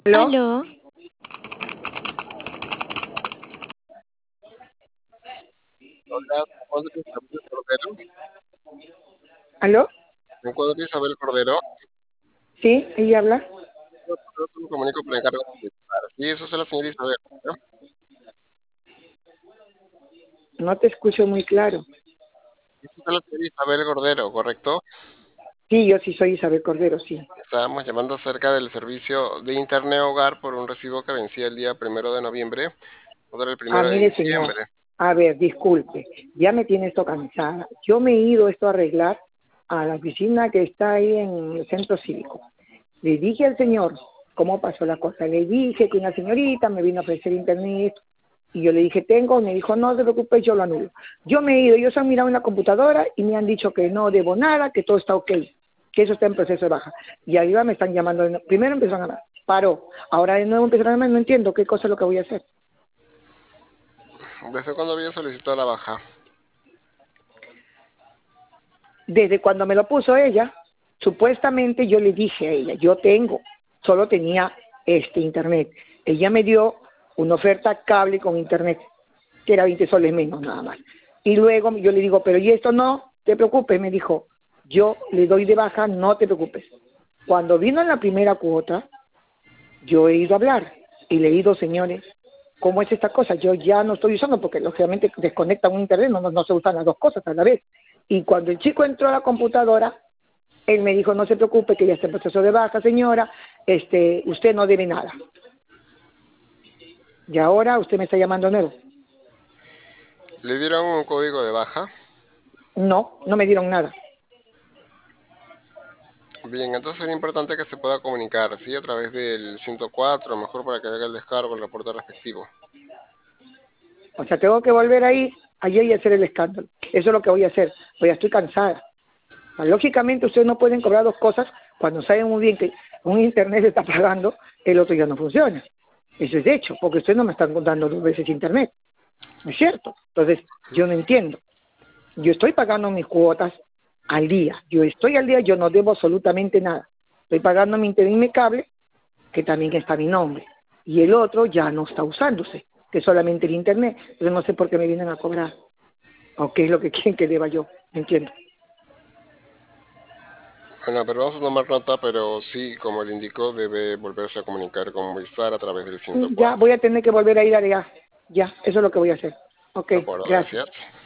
¿Aló? Aló, Hola, ¿me encuentro Isabel Cordero? ¿Aló? ¿Me encuentro Isabel Cordero? Sí, ella habla. Yo me comunico por encargo de Movistar. Sí, eso es la señora Isabel, ¿no? No te escucho muy claro. Eso es la señora Isabel Cordero, ¿correcto? Sí, yo sí soy Isabel Cordero, sí. Estábamos llamando acerca del servicio de Internet Hogar por un recibo que vencía el día 1 de noviembre, o era el Ah, primero de mire, señor. diciembre. A ver, disculpe. Ya me tiene esto cansada. Yo me he ido esto a arreglar a la oficina que está ahí en el centro cívico. Le dije al señor cómo pasó la cosa. Le dije que una señorita me vino a ofrecer internet y yo le dije, tengo, me dijo, no se preocupe, yo lo anulo. Yo me he ido, ellos han mirado en la computadora y me han dicho que no debo nada, que todo está ok, que eso está en proceso de baja. Y arriba me están llamando, primero empezaron a llamar, paró, ahora de nuevo empezaron a llamar, no entiendo qué cosa es lo que voy a hacer. ¿Desde cuándo había solicitado la baja? Desde cuando me lo puso ella, supuestamente yo le dije a ella, yo tengo, solo tenía internet. Ella me dio una oferta cable con internet, que era 20 soles menos nada más. Y luego yo le digo, pero ¿y esto no? Te preocupes, me dijo, yo le doy de baja, no te preocupes. Cuando vino en la primera cuota, yo he ido a hablar y le he ido, señores, ¿cómo es esta cosa? Yo ya no estoy usando porque lógicamente desconectan un internet, no se usan las dos cosas a la vez. Y cuando el chico entró a la computadora, él me dijo, no se preocupe, que ya está en proceso de baja, señora, usted no debe nada. Y ahora usted me está llamando nuevo. ¿Le dieron un código de baja? No, no me dieron nada. Bien, entonces sería importante que se pueda comunicar, ¿sí? A través del 104, mejor para que haga el descargo, el reporte respectivo. O sea, tengo que volver ahí, allí y hacer el escándalo. Eso es lo que voy a hacer. Pues ya estoy cansada. O sea, lógicamente ustedes no pueden cobrar dos cosas cuando saben muy bien que un internet se está pagando, el otro ya no funciona. Eso es de hecho, porque ustedes no me están dando dos veces internet. ¿No es cierto? Entonces, yo no entiendo. Yo estoy pagando mis cuotas al día. Yo estoy al día, yo no debo absolutamente nada. Estoy pagando mi internet y mi cable, que también está a mi nombre. Y el otro ya no está usándose, que es solamente el internet. Entonces no sé por qué me vienen a cobrar. O qué es lo que quieren que deba yo. ¿Entiendo? Bueno, pero vamos a tomar nota, pero sí, como le indicó, debe volverse a comunicar con Movistar a través del Ya 104. voy a tener que volver a ir allá. Ya, eso es lo que voy a hacer. Ok, De acuerdo, gracias. gracias.